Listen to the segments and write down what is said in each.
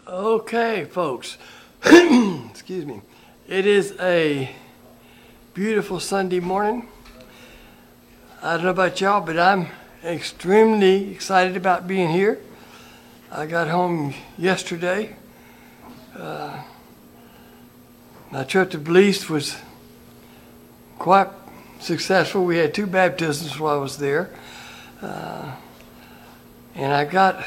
Okay, folks. Excuse me. It is a beautiful Sunday morning. I don't know about y'all, but I'm extremely excited about being here. I got home yesterday. My trip to Belize was quite successful. We had 2 baptisms while I was there. And I got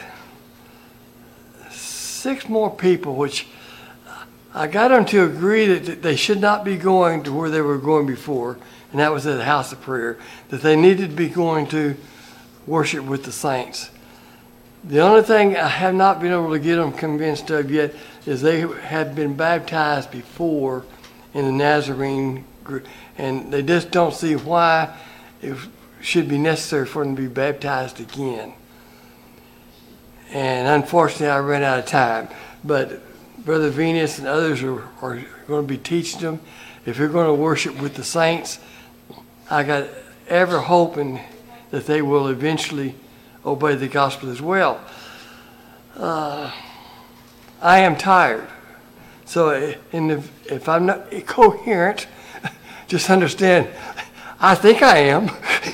6 more people, which I got them to agree that they should not be going to where they were going before, and that was at the house of prayer, that they needed to be going to worship with the saints. The only thing I have not been able to get them convinced of yet is they had been baptized before in the Nazarene group, and they just don't see why it should be necessary for them to be baptized again. And unfortunately, I ran out of time. But Brother Venus and others are going to be teaching them. If you're going to worship with the saints, I got ever hoping that they will eventually obey the gospel as well. I am tired. So if I'm not coherent, just understand, I think I am.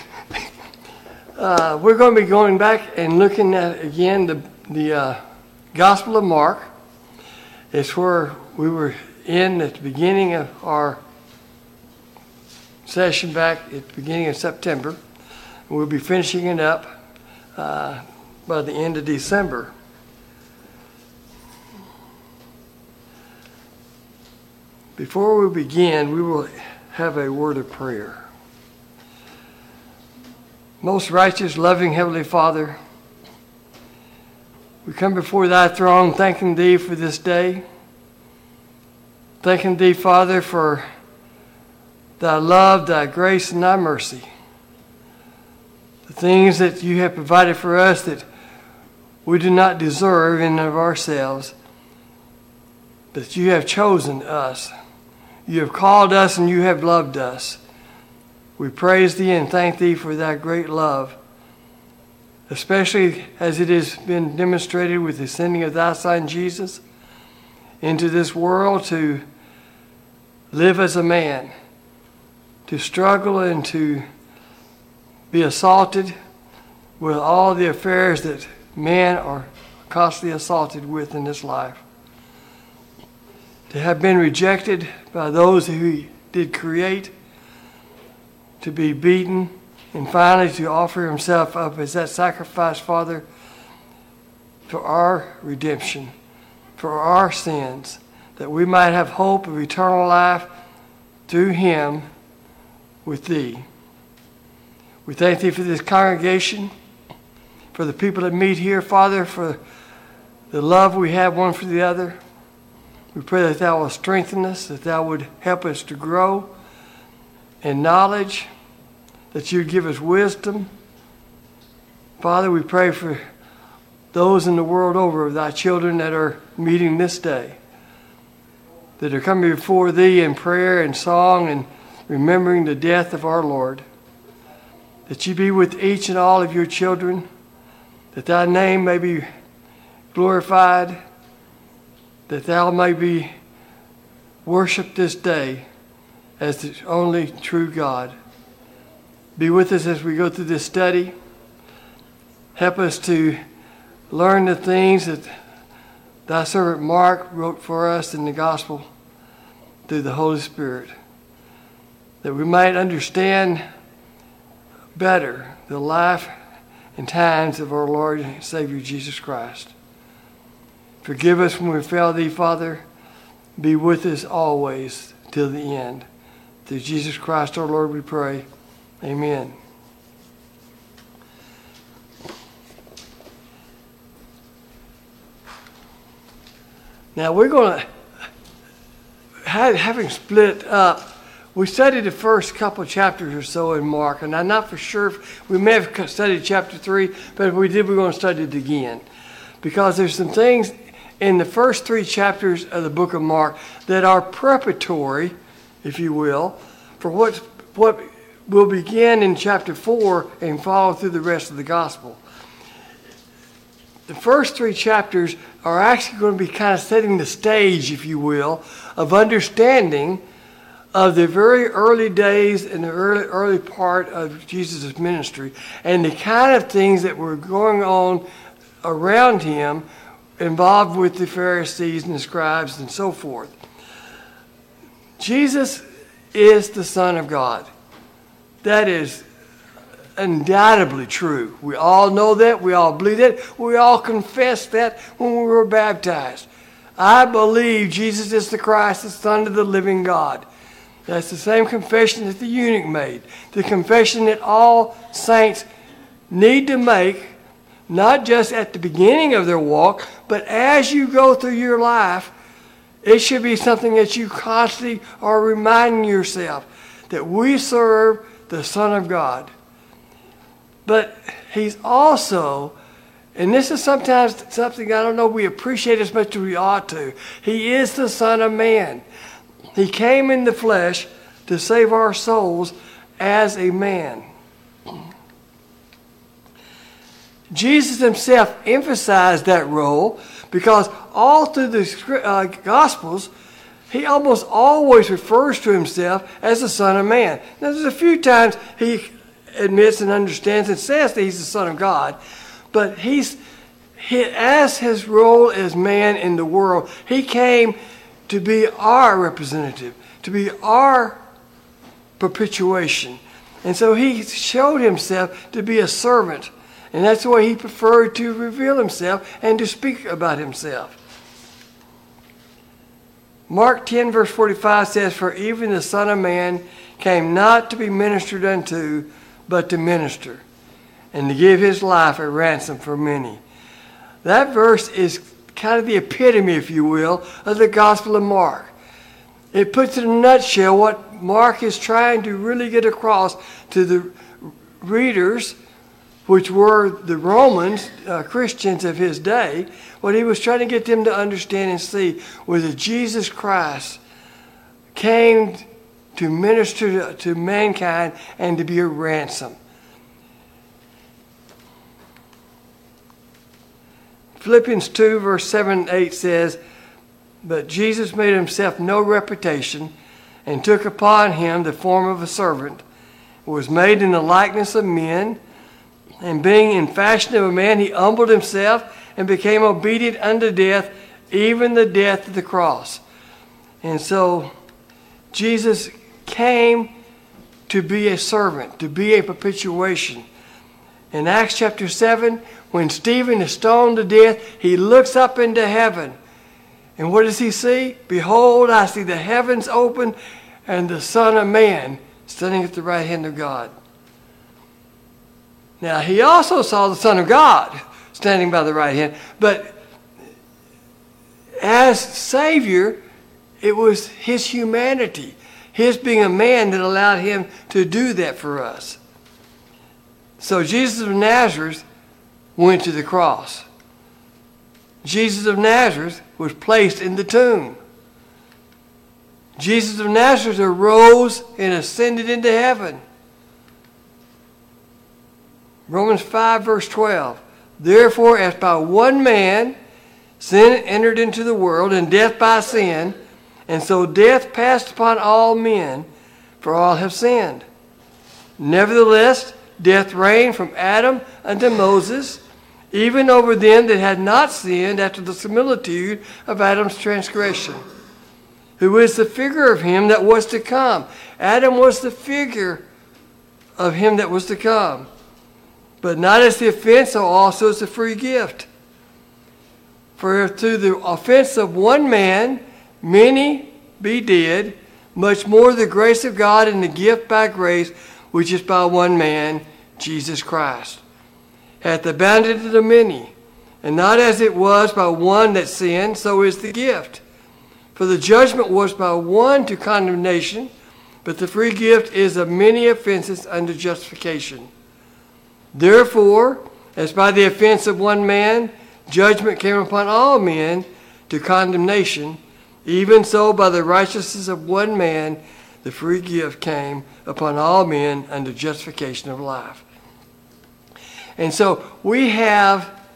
We're going to be going back and looking at, again, the Gospel of Mark. It's where we were in at the beginning of our session back at the beginning of September. We'll be finishing it up by the end of December. Before we begin, we will have a word of prayer. Most righteous, loving Heavenly Father, we come before Thy throne thanking Thee for this day. Thanking Thee, Father, for Thy love, Thy grace, and Thy mercy. The things that You have provided for us that we do not deserve in and of ourselves, that You have chosen us. You have called us and You have loved us. We praise Thee and thank Thee for Thy great love, especially as it has been demonstrated with the sending of Thy Son Jesus into this world to live as a man, to struggle and to be assaulted with all the affairs that men are constantly assaulted with in this life. To have been rejected by those who He did create, to be beaten, and finally to offer Himself up as that sacrifice, Father, for our redemption, for our sins, that we might have hope of eternal life through Him with Thee. We thank Thee for this congregation, for the people that meet here, Father, for the love we have one for the other. We pray that Thou will strengthen us, that Thou would help us to grow in knowledge, that You'd give us wisdom. Father, we pray for those in the world over, Thy children that are meeting this day, that are coming before Thee in prayer and song and remembering the death of our Lord. That You be with each and all of Your children, that Thy name may be glorified, that Thou may be worshiped this day as the only true God. Be with us as we go through this study. Help us to learn the things that Thy servant Mark wrote for us in the gospel through the Holy Spirit, that we might understand better the life and times of our Lord and Savior Jesus Christ. Forgive us when we fail Thee, Father. Be with us always till the end. Through Jesus Christ our Lord we pray. Amen. Now we're going to, having split up, we studied the first couple of chapters or so in Mark, and I'm not for sure if we may have studied chapter 3, but if we did, we're going to study it again. Because there's some things in the first 3 chapters of the book of Mark that are preparatory, if you will, for what will begin in chapter 4 and follow through the rest of the gospel. the first 3 chapters are actually going to be kind of setting the stage, if you will, of understanding of the very early days and the early part of Jesus' ministry and the kind of things that were going on around him involved with the Pharisees and the scribes and so forth. Jesus is the Son of God. That is undoubtedly true. We all know that. We all believe that. We all confess that when we were baptized. I believe Jesus is the Christ, the Son of the living God. That's the same confession that the eunuch made. The confession that all saints need to make, not just at the beginning of their walk, but as you go through your life. It should be something that you constantly are reminding yourself that we serve the Son of God. But he's also, and this is sometimes something I don't know we appreciate as much as we ought to, he is the Son of Man. He came in the flesh to save our souls as a man. Jesus himself emphasized that role because all through the Gospels, he almost always refers to himself as the Son of Man. Now, there's a few times he admits and understands and says that he's the Son of God, but as his role as man in the world, he came to be our representative, to be our perpetuation. And so he showed himself to be a servant. And that's the way he preferred to reveal himself and to speak about himself. Mark 10 verse 45 says, "For even the Son of Man came not to be ministered unto, but to minister, and to give his life a ransom for many." That verse is kind of the epitome, if you will, of the Gospel of Mark. It puts in a nutshell what Mark is trying to really get across to the readers, which were the Romans, Christians of his day. What he was trying to get them to understand and see was that Jesus Christ came to minister to mankind and to be a ransom. Philippians 2 verse 7 and 8 says, "But Jesus made himself no reputation and took upon him the form of a servant, was made in the likeness of men, and being in fashion of a man, he humbled himself and became obedient unto death, even the death of the cross." And so Jesus came to be a servant, to be a perpetuation. In Acts chapter 7, when Stephen is stoned to death, he looks up into heaven. And what does he see? "Behold, I see the heavens open and the Son of Man standing at the right hand of God." Now, he also saw the Son of God standing by the right hand. But as Savior, it was his humanity, his being a man, that allowed him to do that for us. So Jesus of Nazareth went to the cross. Jesus of Nazareth was placed in the tomb. Jesus of Nazareth arose and ascended into heaven. Romans 5 verse 12. "Therefore, as by one man sin entered into the world, and death by sin, and so death passed upon all men, for all have sinned. Nevertheless, death reigned from Adam unto Moses, even over them that had not sinned after the similitude of Adam's transgression, who is the figure of him that was to come." Adam was the figure of him that was to come. "But not as the offense, so also as the free gift. For if through the offense of one man many be dead, much more the grace of God and the gift by grace, which is by one man, Jesus Christ, hath abounded to the many. And not as it was by one that sinned, so is the gift. For the judgment was by one to condemnation, but the free gift is of many offenses unto justification. Therefore, as by the offense of one man, judgment came upon all men to condemnation, even so by the righteousness of one man, the free gift came upon all men unto justification of life." And so we have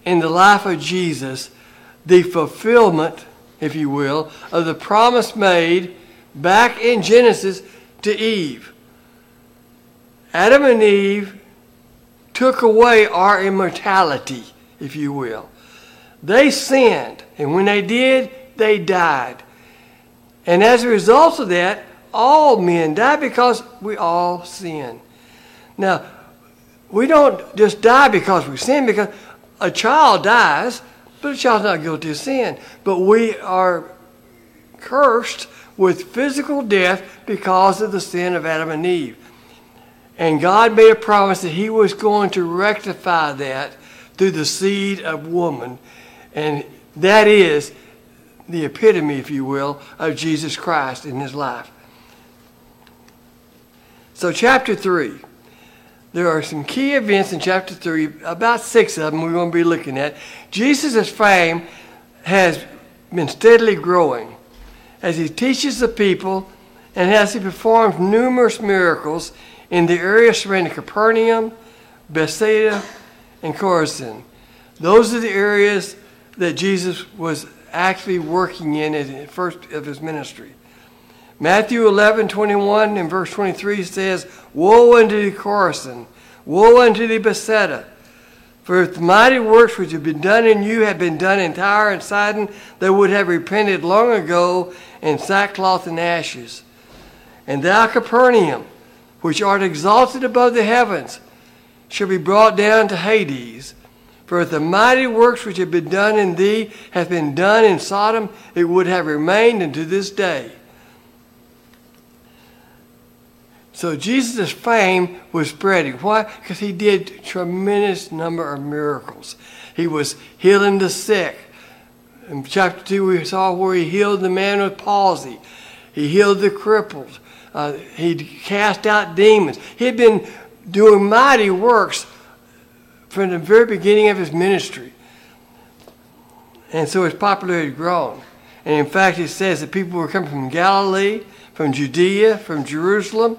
in the life of Jesus the fulfillment, if you will, of the promise made back in Genesis to Eve. Adam and Eve took away our immortality, if you will. They sinned, and when they did, they died. And as a result of that, all men die because we all sin. Now, we don't just die because we sin, because a child dies, but a child's not guilty of sin. But we are cursed with physical death because of the sin of Adam and Eve. And God made a promise that he was going to rectify that through the seed of woman. And that is the epitome, if you will, of Jesus Christ in his life. So chapter 3. There are some key events in chapter 3, about 6 of them we're going to be looking at. Jesus' fame has been steadily growing as he teaches the people and as he performs numerous miracles in the area surrounding Capernaum, Bethsaida, and Chorazin. Those are the areas that Jesus was actually working in at the first of his ministry. Matthew 11:21 and verse 23 says, "Woe unto thee, Chorazin! Woe unto thee, Bethsaida! For if the mighty works which have been done in you had been done in Tyre and Sidon, they would have repented long ago in sackcloth and ashes. And thou, Capernaum, which art exalted above the heavens, shall be brought down to Hades. For if the mighty works which have been done in thee have been done in Sodom, it would have remained unto this day." So Jesus' fame was spreading. Why? Because he did a tremendous number of miracles. He was healing the sick. In chapter 2 we saw where he healed the man with palsy. He healed the crippled. He cast out demons. He had been doing mighty works from the very beginning of his ministry. And so his popularity had grown. And in fact, it says that people were coming from Galilee, from Judea, from Jerusalem,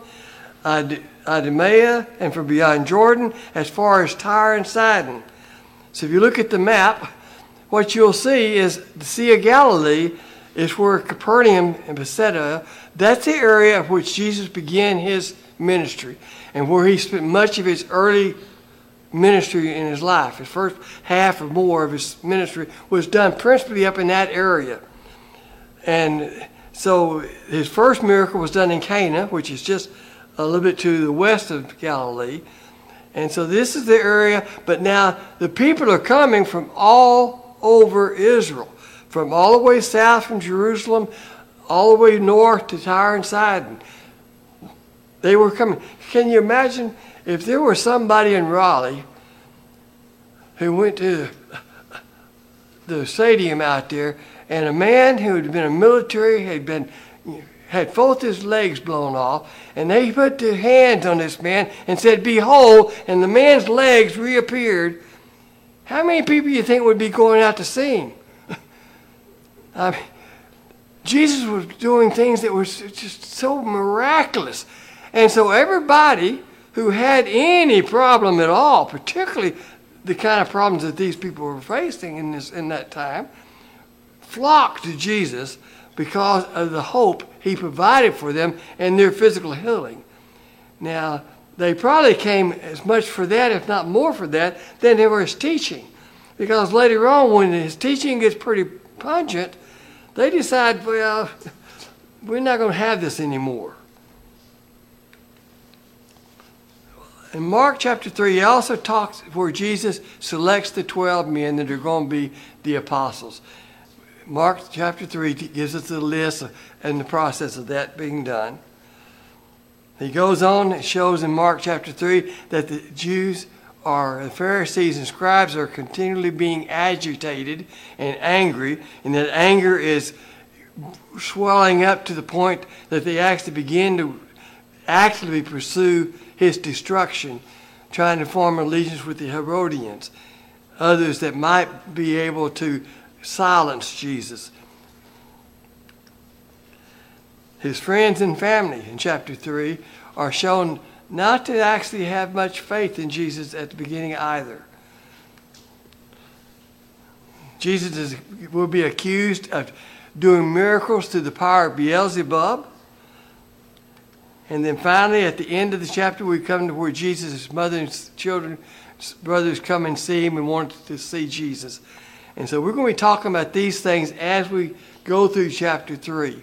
Idumea, and from beyond Jordan, as far as Tyre and Sidon. So if you look at the map, what you'll see is the Sea of Galilee is where Capernaum and Bethsaida, that's the area of which Jesus began his ministry and where he spent much of his early ministry in his life. His first half or more of his ministry was done principally up in that area. And so his first miracle was done in Cana, which is just a little bit to the west of Galilee. And so this is the area, but now the people are coming from all over Israel, from all the way south from Jerusalem, all the way north to Tyre and Sidon. They were coming. Can you imagine if there was somebody in Raleigh who went to the stadium out there, and a man who had been in the military had both his legs blown off, and they put their hands on this man and said, "Behold," and the man's legs reappeared. How many people do you think would be going out to see him? I mean, Jesus was doing things that were just so miraculous. And so everybody who had any problem at all, particularly the kind of problems that these people were facing in that time, flocked to Jesus because of the hope he provided for them and their physical healing. Now, they probably came as much for that, if not more for that, than they were his teaching. Because later on, when his teaching gets pretty pungent, they decide, well, we're not going to have this anymore. In Mark chapter 3, he also talks where Jesus selects the 12 men that are going to be the apostles. Mark chapter 3 gives us a list and the process of that being done. He goes on and shows in Mark chapter 3 that the Jews the Pharisees and scribes are continually being agitated and angry, and that anger is swelling up to the point that they actually begin to actively pursue his destruction, trying to form allegiance with the Herodians, others that might be able to silence Jesus. His friends and family in chapter 3 are shown not to actually have much faith in Jesus at the beginning either. will be accused of doing miracles through the power of Beelzebub. And then finally, at the end of the chapter, we come to where Jesus' mother and children, brothers come and see him and want to see Jesus. And so we're going to be talking about these things as we go through chapter 3.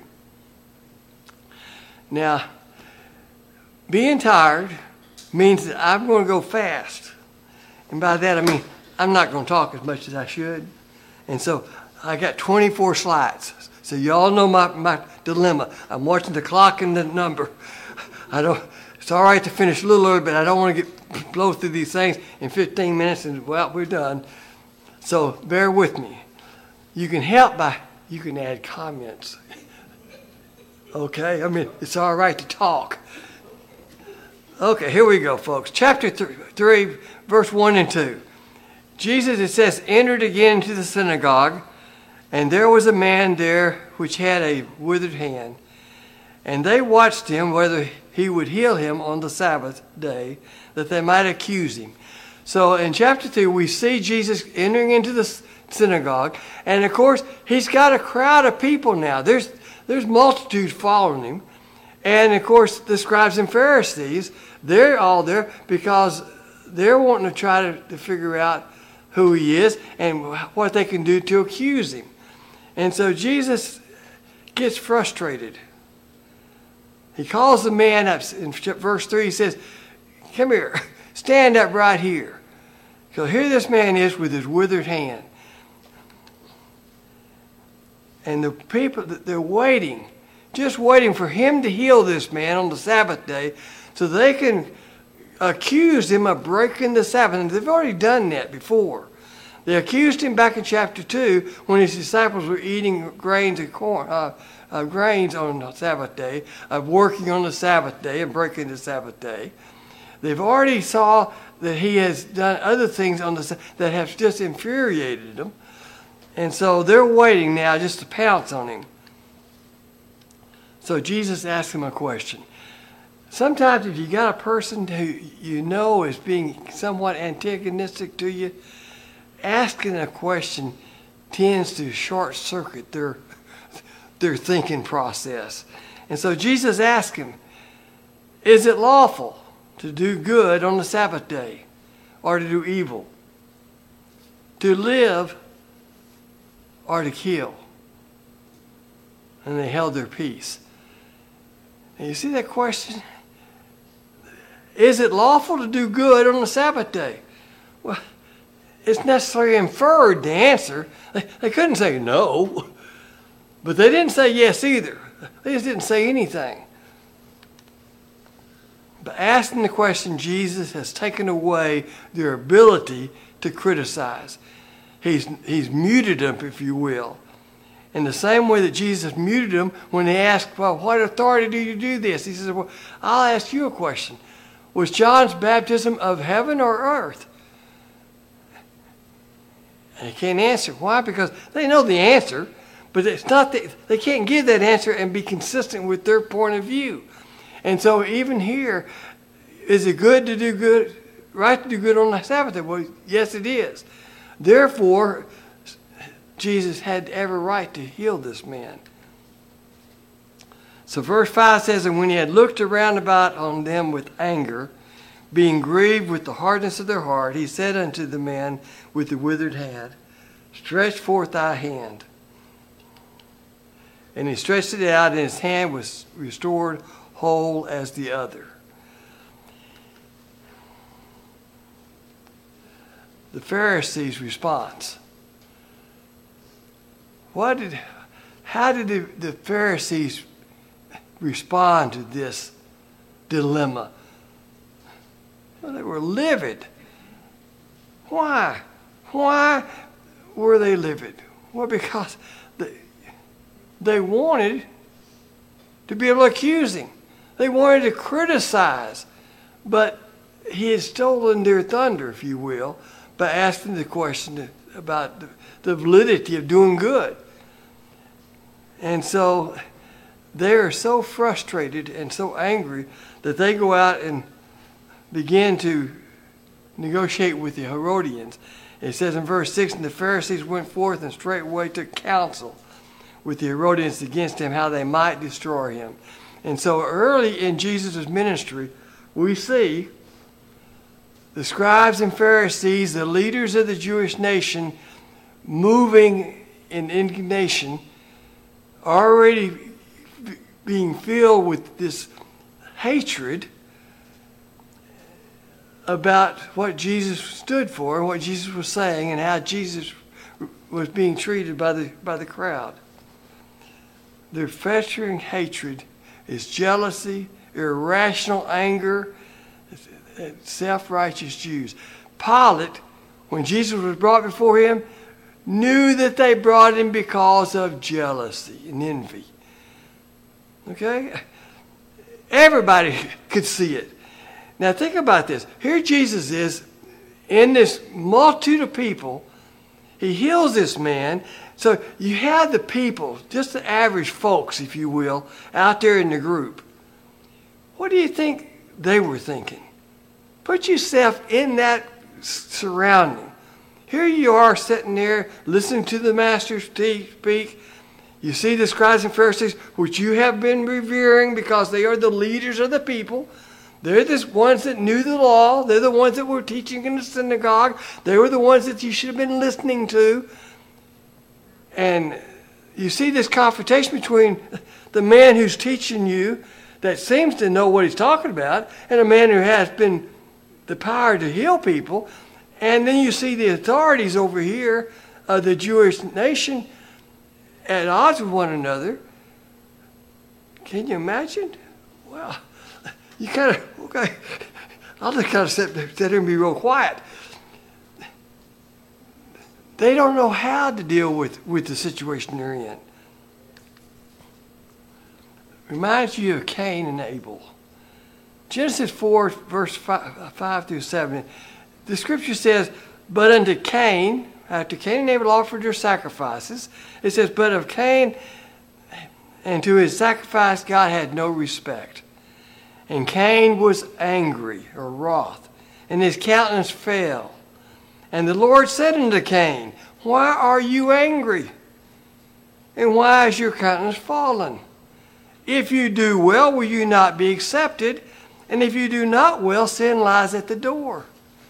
Now, being tired means that I'm going to go fast. And by that, I mean I'm not going to talk as much as I should. And so I got 24 slides. So you all know my dilemma. I'm watching the clock and the number. It's all right to finish a little early, but I don't want to blow through these things in 15 minutes and, well, we're done. So bear with me. You can help you can add comments. Okay? I mean, it's all right to talk. Okay, here we go, folks. Chapter 3, verse 1 and 2. Jesus, it says, entered again into the synagogue, and there was a man there which had a withered hand. And they watched him whether he would heal him on the Sabbath day, that they might accuse him. So in chapter 2, we see Jesus entering into the synagogue. And of course, he's got a crowd of people now. There's multitudes following him. And of course, the scribes and Pharisees, they're all there because they're wanting to try to figure out who he is and what they can do to accuse him. And so Jesus gets frustrated. He calls the man up. In verse 3, he says, come here, stand up right here. So here this man is with his withered hand. And the people, they're waiting, just waiting for him to heal this man on the Sabbath day so they can accuse him of breaking the Sabbath. And they've already done that before. They accused him back in chapter 2 when his disciples were eating grains and corn, grains on the Sabbath day, of working on the Sabbath day and breaking the Sabbath day. They've already saw that he has done other things on that have just infuriated them. And so they're waiting now just to pounce on him. So Jesus asked him a question. Sometimes if you got a person who you know is being somewhat antagonistic to you, asking a question tends to short circuit their thinking process. And so Jesus asked him, is it lawful to do good on the Sabbath day or to do evil? To live or to kill? And they held their peace. And you see that question? Is it lawful to do good on the Sabbath day? Well, it's necessarily inferred the answer. They couldn't say no, but they didn't say yes either. They just didn't say anything. But asking the question, Jesus has taken away their ability to criticize. He's muted them, if you will. In the same way that Jesus muted them when they asked, well, what authority do you do this? He says, well, I'll ask you a question. Was John's baptism of heaven or earth? And they can't answer. Why? Because they know the answer, but it's not that they can't give that answer and be consistent with their point of view. And so even here, is it good to do good, right to do good on the Sabbath day? Well, yes, it is. Therefore, Jesus had every right to heal this man. So verse 5 says, and when he had looked around about on them with anger, being grieved with the hardness of their heart, he said unto the man with the withered hand, stretch forth thy hand. And he stretched it out, and his hand was restored whole as the other. The Pharisees' response. How did the Pharisees respond to this dilemma? Well, they were livid. Why? Why were they livid? Well, because they wanted to be able to accuse him. They wanted to criticize. But he had stolen their thunder, if you will, by asking the question about the validity of doing good. And so they are so frustrated and so angry that they go out and begin to negotiate with the Herodians. It says in verse 6, and the Pharisees went forth and straightway took counsel with the Herodians against him, how they might destroy him. And so early in Jesus' ministry, we see the scribes and Pharisees, the leaders of the Jewish nation, moving in indignation, already being filled with this hatred about what Jesus stood for and what Jesus was saying and how Jesus was being treated by the crowd. Their festering hatred is jealousy, irrational anger, self-righteous Jews. Pilate, when Jesus was brought before him, knew that they brought him because of jealousy and envy. Okay? Everybody could see it. Now think about this. Here Jesus is in this multitude of people. He heals this man. So you have the people, just the average folks, if you will, out there in the group. What do you think they were thinking? Put yourself in that surrounding. Here you are sitting there listening to the Master speak. You see the scribes and Pharisees, which you have been revering because they are the leaders of the people. They're the ones that knew the law. They're the ones that were teaching in the synagogue. They were the ones that you should have been listening to. And you see this confrontation between the man who's teaching you that seems to know what he's talking about and a man who has been the power to heal people. And then you see the authorities over here of the Jewish nation at odds with one another. Can you imagine? Well, you kind of, okay, I'll just kind of sit there and be real quiet. They don't know how to deal with the situation they're in. Reminds you of Cain and Abel. Genesis 4, verse 5 through 7. The scripture says, but unto Cain, after Cain and Abel offered their sacrifices, it says, but of Cain and to his sacrifice God had no respect. And Cain was angry, or wroth, and his countenance fell. And the Lord said unto Cain, why are you angry? And why is your countenance fallen? If you do well, will you not be accepted? And if you do not well, sin lies at the door.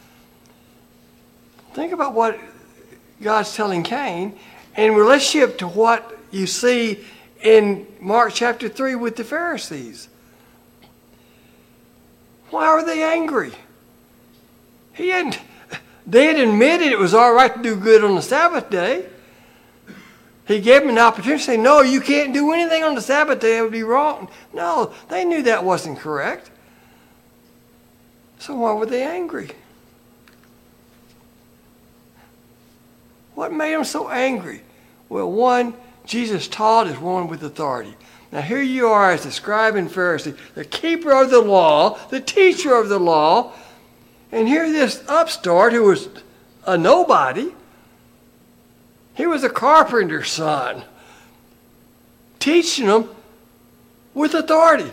Think about what God's telling Cain in relationship to what you see in Mark chapter 3 with the Pharisees. Why are they angry? They had admitted it was all right to do good on the Sabbath day. He gave them an opportunity to say, no, you can't do anything on the Sabbath day. It would be wrong. No, they knew that wasn't correct. So why were they angry? What made them so angry? Well, one, Jesus taught as one with authority. Now here you are as the scribe and Pharisee, the keeper of the law, the teacher of the law, and here this upstart who was a nobody, he was a carpenter's son, teaching them with authority.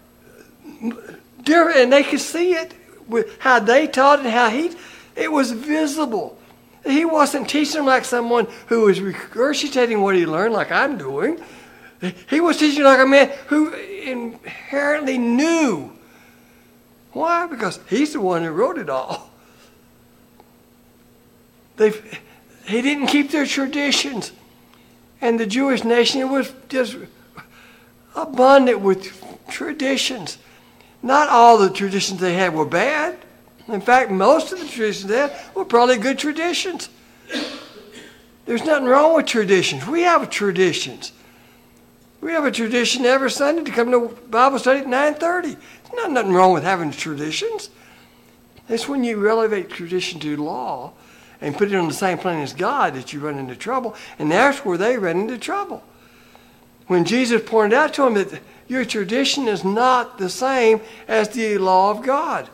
And they could see it with how they taught and how it was visible. He wasn't teaching them like someone who was regurgitating what he learned like I'm doing. He was teaching like a man who inherently knew. Why? Because he's the one who wrote it all. He didn't keep their traditions. And the Jewish nation was just abundant with traditions. Not all the traditions they had were bad. In fact, most of the traditions they had were probably good traditions. There's nothing wrong with traditions. We have traditions. We have a tradition every Sunday to come to Bible study at 9:30. There's nothing wrong with having traditions. It's when you elevate tradition to law and put it on the same plane as God that you run into trouble. And that's where they ran into trouble. When Jesus pointed out to them that your tradition is not the same as the law of God.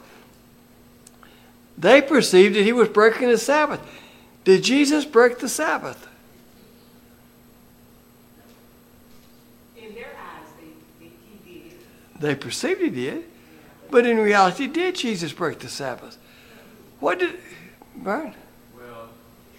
They perceived that he was breaking the Sabbath. Did Jesus break the Sabbath? In their eyes, he did. They perceived he did. But in reality, did Jesus break the Sabbath? What did... Brian? Well,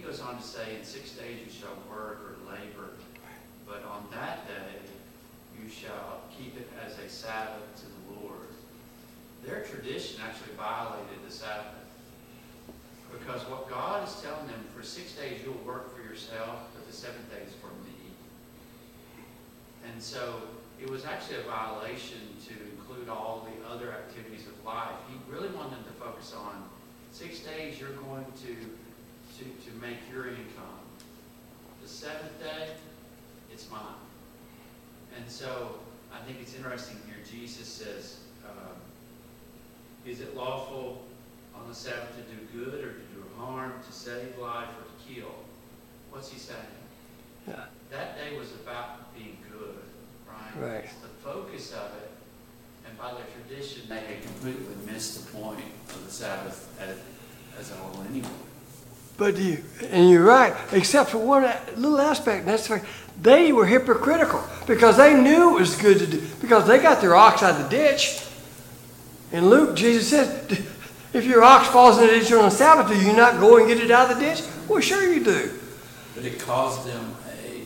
he goes on to say, in 6 days you shall work or labor, but on that day you shall keep it as a Sabbath to the Lord. Their tradition actually violated the Sabbath. Because what God is telling them, for 6 days you'll work for yourself, but the 7th day is for me. And so it was actually a violation to include all the other activities of life. He really wanted them to focus on 6 days you're going to make your income. The 7th day, it's mine. And so I think it's interesting here. Jesus says, is it lawful on the Sabbath to do good or to do harm, to save life or to kill? What's he saying? Yeah. That day was about being good, right? Right. It's the focus of it. And by their tradition, they had completely missed the point of the Sabbath as a whole anyway. But you're right, except for one little aspect, and that's the fact they were hypocritical because they knew it was good to do, because they got their ox out of the ditch. In Luke, Jesus said, if your ox falls in the ditch on the Sabbath, do you not go and get it out of the ditch? Well, sure you do. But it caused them a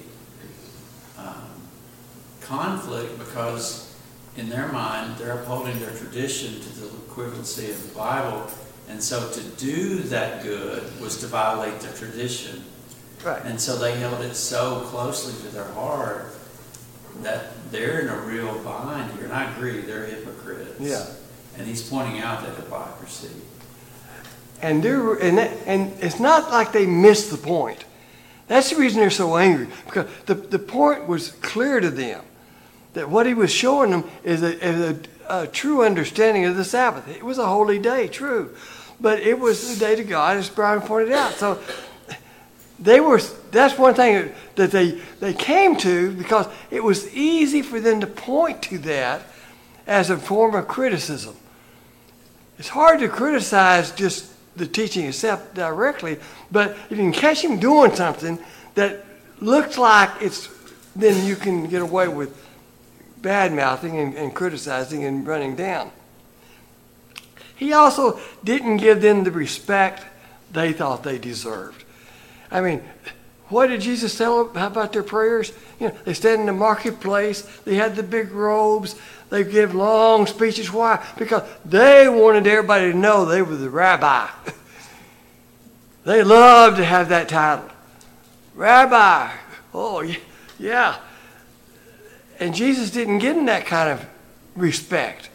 conflict because in their mind, they're upholding their tradition to the equivalency of the Bible. And so to do that good was to violate their tradition. Right. And so they held it so closely to their heart that they're in a real bind here. And I agree, they're hypocrites. Yeah. And he's pointing out that hypocrisy. And it's not like they missed the point. That's the reason they're so angry. Because the point was clear to them. That what he was showing them is a true understanding of the Sabbath. It was a holy day, true. But it was the day to God, as Brian pointed out. So that's one thing that they came to, because it was easy for them to point to that as a form of criticism. It's hard to criticize just the teaching itself directly, but if you can catch him doing something that looks like it's, then you can get away with bad-mouthing and criticizing and running down. He also didn't give them the respect they thought they deserved. I mean, what did Jesus tell them about their prayers? You know, they stand in the marketplace. They had the big robes. They give long speeches. Why? Because they wanted everybody to know they were the rabbi. They loved to have that title. Rabbi. Oh, yeah. And Jesus didn't give them that kind of respect.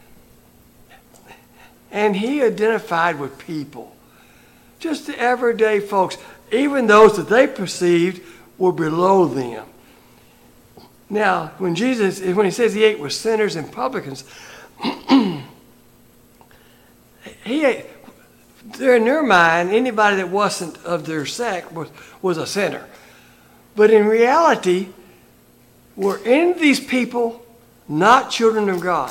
And he identified with people. Just the everyday folks, even those that they perceived were below them. Now, when he says he ate with sinners and publicans, in their mind, anybody that wasn't of their sect was a sinner. But in reality, were any of these people not children of God?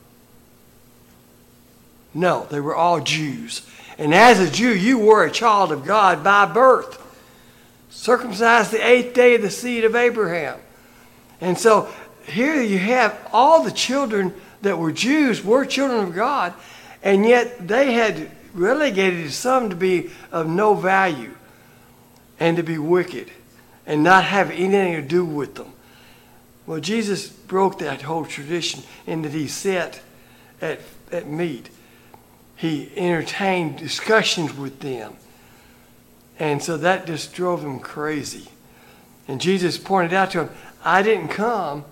No, they were all Jews. And as a Jew, you were a child of God by birth. Circumcised the 8th day of the seed of Abraham. And so here you have all the children that were Jews were children of God, and yet they had relegated some to be of no value and to be wicked and not have anything to do with them. Well, Jesus broke that whole tradition in that he sat at meat. He entertained discussions with them. And so that just drove him crazy. And Jesus pointed out to him, I didn't come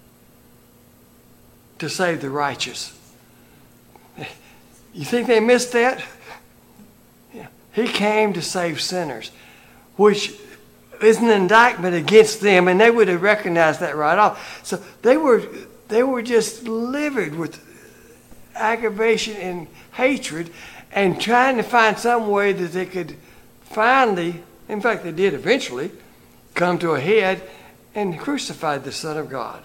to save the righteous. You think they missed that? Yeah. He came to save sinners, which is an indictment against them, and they would have recognized that right off. So they were just livid with aggravation and hatred, and trying to find some way that they could finally, in fact they did eventually, come to a head and crucified the Son of God.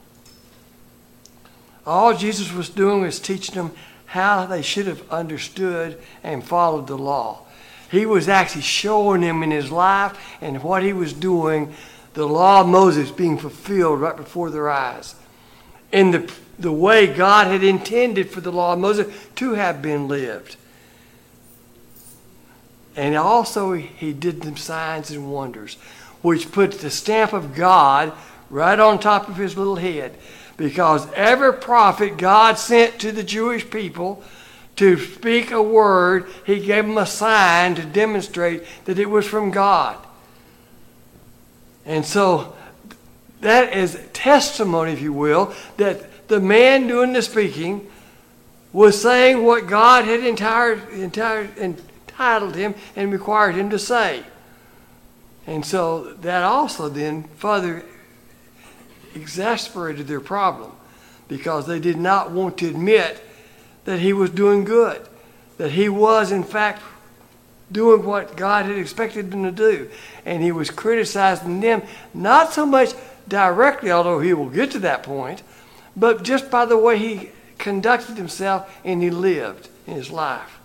All Jesus was doing was teaching them how they should have understood and followed the law. He was actually showing them in his life and what he was doing, the law of Moses being fulfilled right before their eyes. In the way God had intended for the law of Moses to have been lived. And also he did them signs and wonders, which put the stamp of God right on top of his little head. Because every prophet God sent to the Jewish people to speak a word, he gave them a sign to demonstrate that it was from God. And so that is testimony, if you will, that the man doing the speaking was saying what God had entitled him and required him to say. And so that also then further exasperated their problem, because they did not want to admit that he was doing good, that he was in fact doing what God had expected them to do. And he was criticizing them, not so much directly, although he will get to that point, but just by the way he conducted himself and he lived in his life.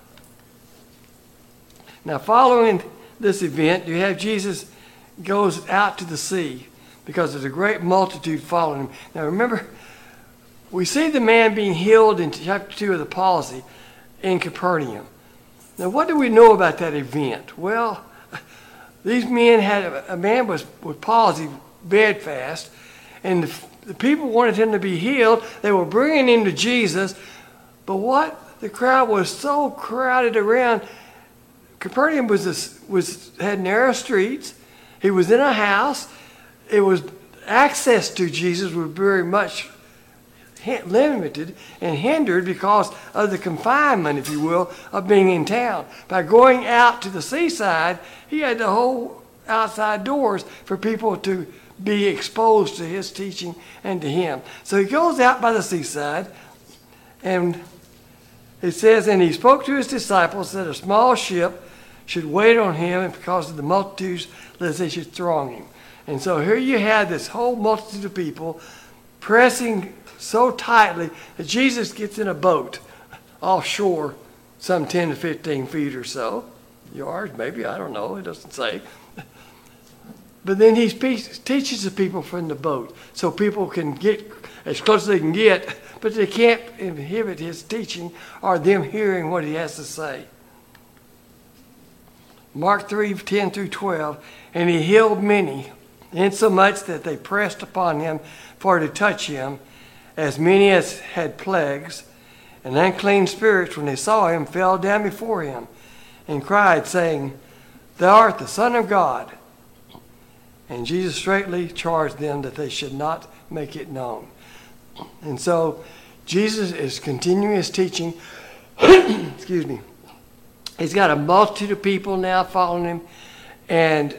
Now, following this event, you have Jesus goes out to the sea because there's a great multitude following him. Now, remember, we see the man being healed in chapter 2 of the palsy in Capernaum. Now, what do we know about that event? Well, these men had a man with palsy bedfast, and the people wanted him to be healed. They were bringing him to Jesus, but what? The crowd was so crowded around. Capernaum had narrow streets. He was in a house. It was access to Jesus was very much limited and hindered because of the confinement, if you will, of being in town. By going out to the seaside, he had the whole outside doors for people to be exposed to his teaching and to him. So he goes out by the seaside, and it says, and he spoke to his disciples that a small ship should wait on him, and because of the multitudes, lest they should throng him. And so here you have this whole multitude of people pressing so tightly that Jesus gets in a boat offshore some 10 to 15 feet or so. Yards, maybe, I don't know, it doesn't say. But then he teaches the people from the boat so people can get as close as they can get, but they can't inhibit his teaching or them hearing what he has to say. Mark 3:10 through 12, and he healed many, insomuch that they pressed upon him for to touch him, as many as had plagues, and unclean spirits, when they saw him, fell down before him, and cried, saying, Thou art the Son of God. And Jesus straightly charged them that they should not make it known. And so Jesus is continuing his teaching. Excuse me. He's got a multitude of people now following him, and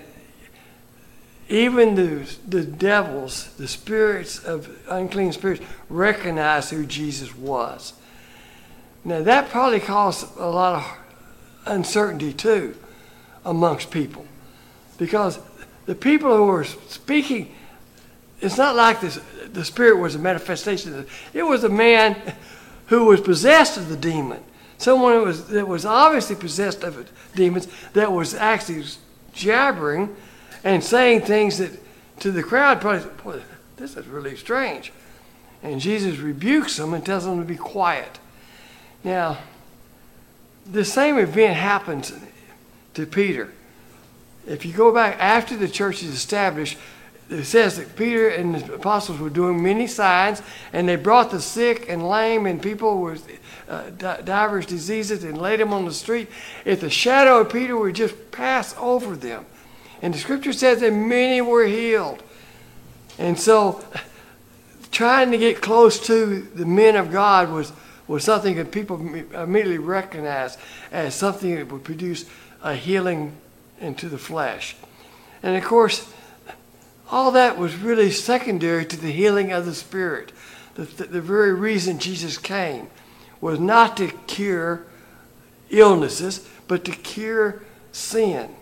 even the devils, the spirits of unclean spirits, recognize who Jesus was. Now that probably caused a lot of uncertainty too amongst people, because the people who were speaking, it's not like the spirit was a manifestation. It was a man who was possessed of the demon. Someone that was obviously possessed of demons, that was actually jabbering and saying things that to the crowd probably, boy, this is really strange. And Jesus rebukes them and tells them to be quiet. Now, the same event happens to Peter. If you go back after the church is established, it says that Peter and the apostles were doing many signs, and they brought the sick and lame and people with divers diseases and laid them on the street. If the shadow of Peter would just pass over them. And the scripture says that many were healed. And so trying to get close to the men of God was something that people immediately recognized as something that would produce a healing into the flesh. And of course, all that was really secondary to the healing of the spirit. The very reason Jesus came was not to cure illnesses, but to cure sin.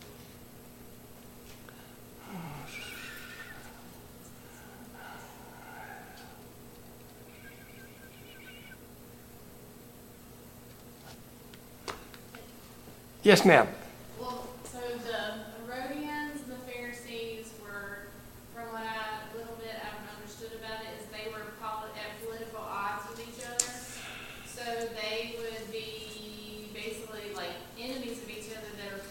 Yes, ma'am. Well, so the Herodians and the Pharisees were, from what a little bit I've understood about it, is they were at political odds with each other. So they would be basically like enemies of each other that are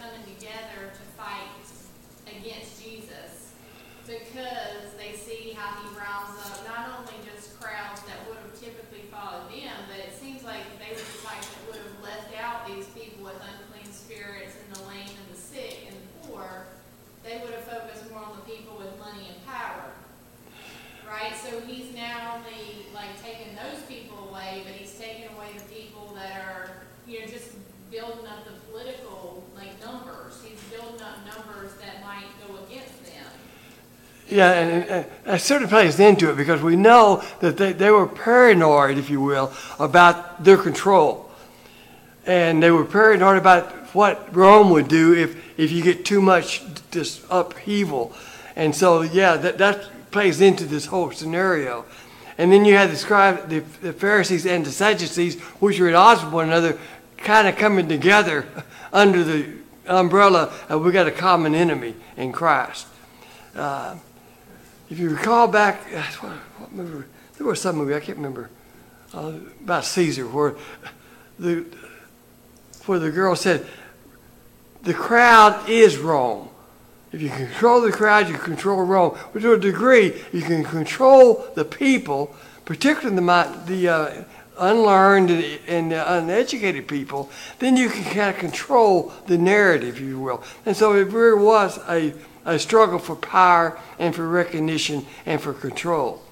right? So he's now only like taking those people away, but he's taking away the people that are, just building up the political numbers. He's building up numbers that might go against them. Yeah, and that sort of plays into it because we know that they were paranoid, if you will, about their control. And they were paranoid about what Rome would do if you get too much this upheaval. And so, yeah, that plays into this whole scenario. And then you had the Pharisees and the Sadducees, which were at odds with one another, kind of coming together under the umbrella of we got a common enemy in Christ. If you recall back, what movie? There was some movie, I can't remember, about Caesar, where the girl said, the crowd is Rome. If you control the crowd, you control Rome. But to a degree, you can control the people, particularly the unlearned and the uneducated people, then you can kind of control the narrative, if you will. And so it really was a struggle for power and for recognition and for control.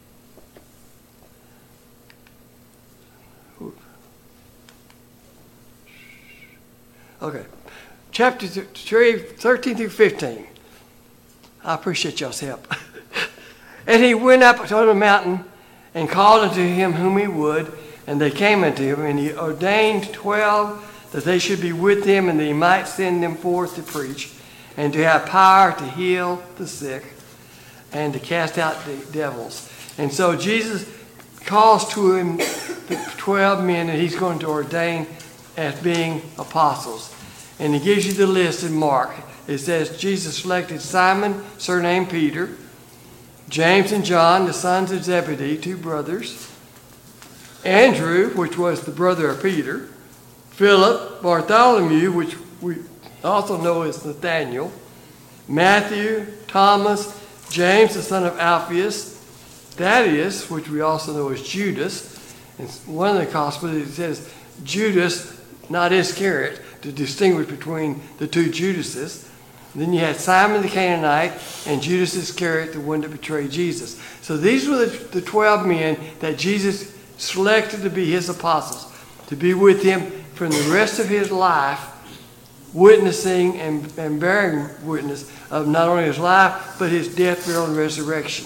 Okay. Chapter 3, 13 through 15. I appreciate y'all's help. And he went up on the mountain and called unto him whom he would, and they came unto him, and he ordained 12 that they should be with him, and that he might send them forth to preach, and to have power to heal the sick, and to cast out the devils. And so Jesus calls to him the 12 men that he's going to ordain as being apostles. And he gives you the list in Mark. It says Jesus selected Simon, surnamed Peter, James and John, the sons of Zebedee, 2 brothers, Andrew, which was the brother of Peter, Philip, Bartholomew, which we also know as Nathaniel, Matthew, Thomas, James, the son of Alphaeus, Thaddeus, which we also know as Judas. In one of the Gospels it says Judas, not Iscariot, to distinguish between the 2 Judases. And then you had Simon the Canaanite and Judas Iscariot, the one that betrayed Jesus. So these were the 12 men that Jesus selected to be his apostles, to be with him from the rest of his life, witnessing and bearing witness of not only his life, but his death, burial, and resurrection.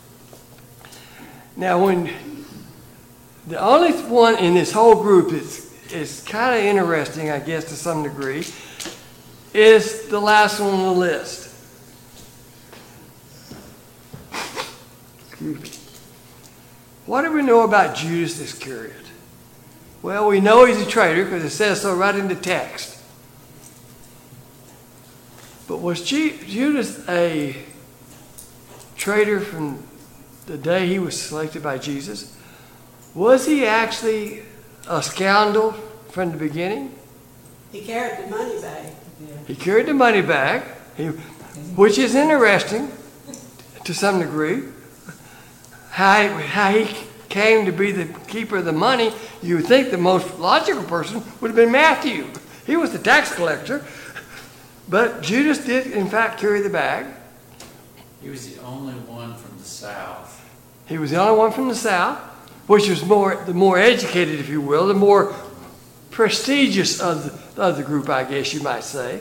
Now, when the only one in this whole group is kind of interesting, I guess, to some degree, is the last one on the list. Excuse me. What do we know about Judas Iscariot? Well, we know he's a traitor because it says so right in the text. But was Judas a traitor from the day he was selected by Jesus? Was he actually a scoundrel from the beginning? He carried the money bag. He carried the money bag, which is interesting to some degree. How he came to be the keeper of the money, you would think the most logical person would have been Matthew. He was the tax collector. But Judas did, in fact, carry the bag. He was the only one from the south. He was the only one from the south, which was the more educated, if you will, the more prestigious of the group, I guess you might say.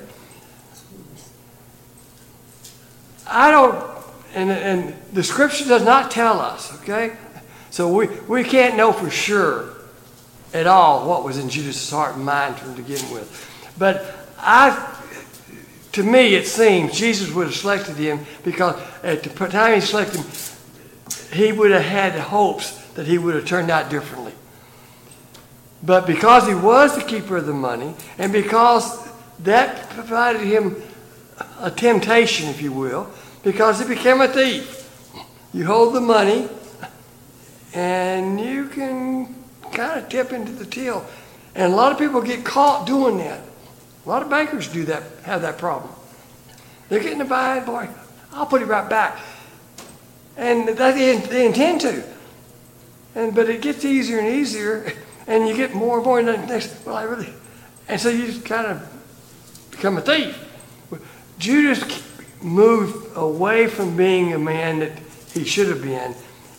And the scripture does not tell us, okay? So we can't know for sure at all what was in Judas' heart and mind to begin with. But to me, it seems Jesus would have selected him because at the time he selected him, he would have had hopes that he would have turned out differently. But because he was the keeper of the money, and because that provided him a temptation, if you will, because he became a thief. You hold the money, and you can kind of tip into the till. And a lot of people get caught doing that. A lot of bankers do that, have that problem. They're getting the bag, boy, I'll put it right back. And they intend to. But it gets easier and easier, and you get more and more in the next, and so you just kind of become a thief. Judas moved away from being a man that he should have been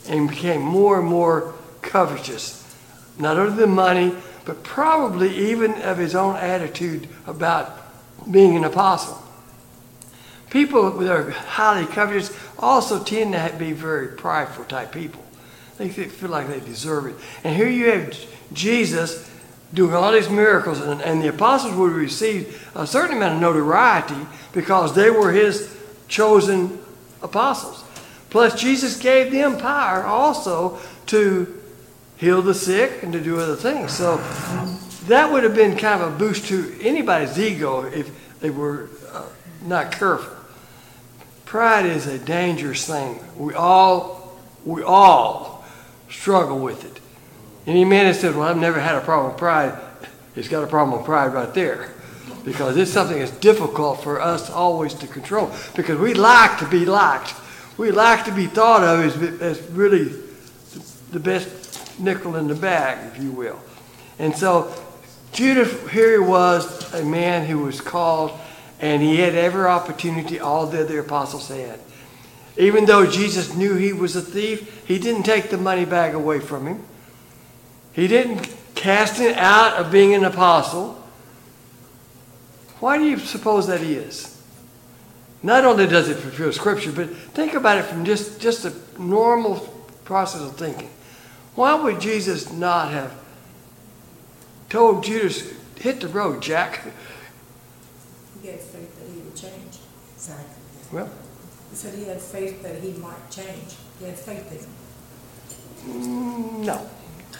and became more and more covetous, not only the money, but probably even of his own attitude about being an apostle. People that are highly covetous also tend to be very prideful type people. They feel like they deserve it. And here you have Jesus doing all these miracles, and the apostles would receive a certain amount of notoriety because they were his chosen apostles. Plus, Jesus gave them power also to heal the sick and to do other things. So that would have been kind of a boost to anybody's ego if they were not careful. Pride is a dangerous thing. We all struggle with it. Any man that says, well, I've never had a problem with pride, he's got a problem with pride right there. Because it's something that's difficult for us always to control. Because we like to be liked. We like to be thought of as really the best nickel in the bag, if you will. And so Judas, here he was, a man who was called, and he had every opportunity all the other apostles had. Even though Jesus knew he was a thief, he didn't take the money bag away from him. He didn't cast him out of being an apostle. Why do you suppose that is? Not only does it fulfill Scripture, but think about it from just a normal process of thinking. Why would Jesus not have told Judas, hit the road, Jack? He had faith that he would change. Exactly. Well, He said he had faith that he might change. He had faith in him. no.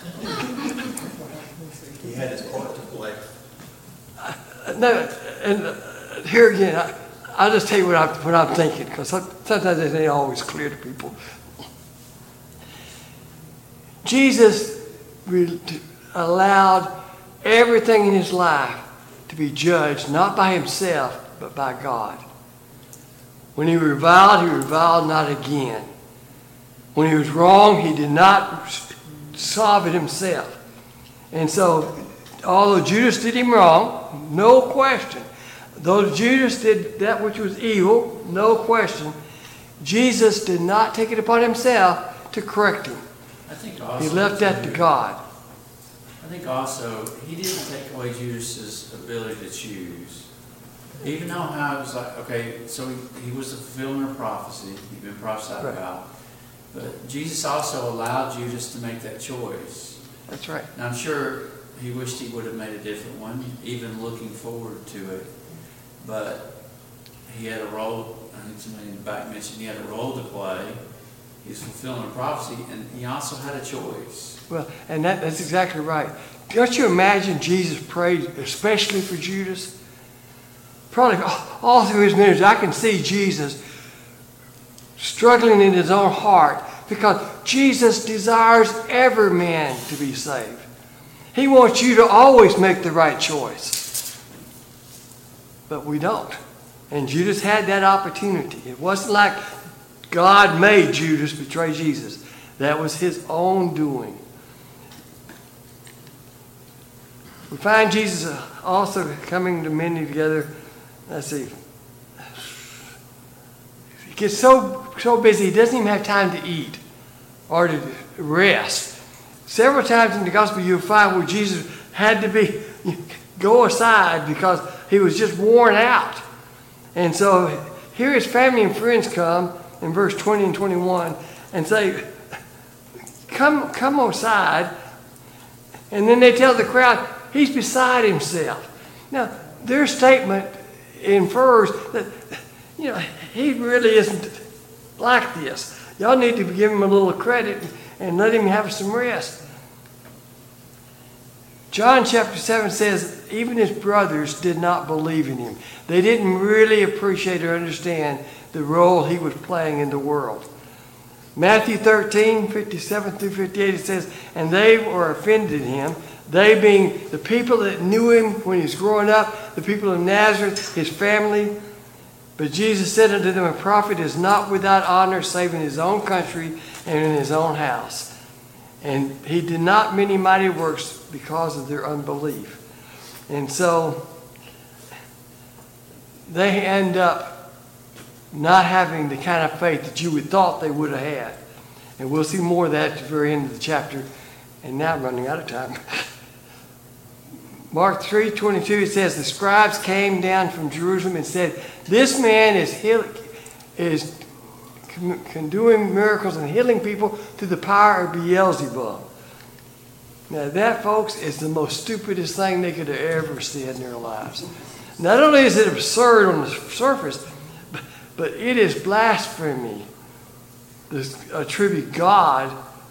He had his part to play. No, and here again, I'll just tell you what I'm thinking, because sometimes it ain't always clear to people. Jesus allowed everything in his life to be judged, not by himself, but by God. When he reviled not again. When he was wrong, he did not solve it himself. And so, although Judas did him wrong, no question. Though Judas did that which was evil, no question, Jesus did not take it upon himself to correct him. I think also, He left that to God. I think also, he didn't take away Judas's ability to choose. Even though how it was like, okay, so he was the fulfillment of prophecy, he'd been prophesied Right. about. But Jesus also allowed Judas to make that choice. That's right. Now I'm sure he wished he would have made a different one, even looking forward to it. But he had a role, I think somebody in the back mentioned he had a role to play. He was fulfilling a prophecy, and he also had a choice. Well, and that's exactly right. Don't you imagine Jesus prayed especially for Judas? Probably all through his ministry, I can see Jesus struggling in his own heart because Jesus desires every man to be saved. He wants you to always make the right choice. But we don't. And Judas had that opportunity. It wasn't like God made Judas betray Jesus. That was his own doing. We find Jesus also coming to many together. Let's see. He gets so busy he doesn't even have time to eat or to rest. Several times in the gospel you'll find where Jesus had to go aside because he was just worn out. And so here his family and friends come in verse 20 and 21 and say, come aside. And then they tell the crowd, he's beside himself. Now, their statement infers that, he really isn't like this. Y'all need to give him a little credit and let him have some rest. John chapter 7 says, even his brothers did not believe in him. They didn't really appreciate or understand the role he was playing in the world. Matthew 13, 57 through 58, it says, and they were offended him. They being the people that knew him when he was growing up, the people of Nazareth, his family. But Jesus said unto them, a prophet is not without honor save in his own country and in his own house. And he did not many mighty works because of their unbelief. And so they end up not having the kind of faith that you would thought they would have had. And we'll see more of that at the very end of the chapter. And now I'm running out of time. Mark 3:22, it says, the scribes came down from Jerusalem and said, this man is doing miracles and healing people through the power of Beelzebub. Now that, folks, is the most stupidest thing they could have ever said in their lives. Not only is it absurd on the surface, but it is blasphemy to attribute God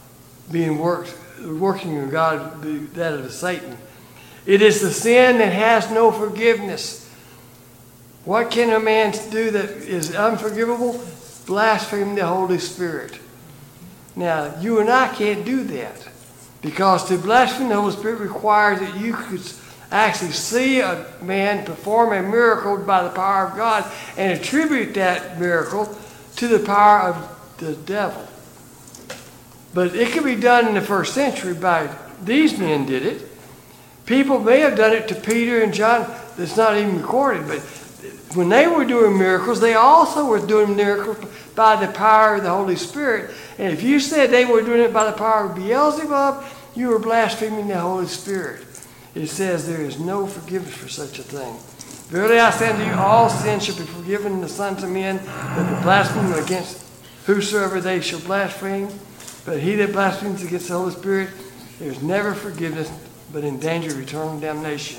working in God, that of Satan. It is the sin that has no forgiveness. What can a man do that is unforgivable? Blaspheme the Holy Spirit. Now, you and I can't do that, because to blaspheme the Holy Spirit requires that you could actually see a man perform a miracle by the power of God and attribute that miracle to the power of the devil. But it could be done in the first century by these men did it. People may have done it to Peter and John. That's not even recorded. But when they were doing miracles, they also were doing miracles by the power of the Holy Spirit. And if you said they were doing it by the power of Beelzebub, you were blaspheming the Holy Spirit. It says there is no forgiveness for such a thing. Verily I say unto you, all sins shall be forgiven in the sons of men, but the blasphemy against whosoever they shall blaspheme. But he that blasphemes against the Holy Spirit, there is never forgiveness, but in danger of eternal damnation.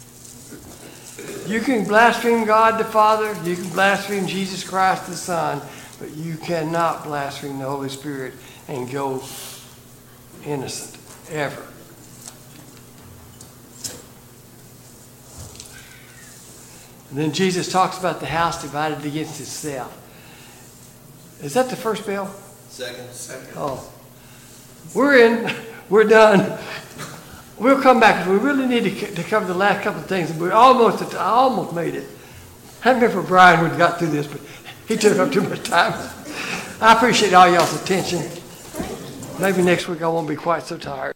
You can blaspheme God the Father, you can blaspheme Jesus Christ the Son, but you cannot blaspheme the Holy Spirit and go innocent, ever. And then Jesus talks about the house divided against itself. Is that the first bell? Second. Oh. We're in. We're done. We'll come back, because we really need to cover the last couple of things. I almost made it. I remember Brian would have got through this, but he took up too much time. I appreciate all y'all's attention. Maybe next week I won't be quite so tired.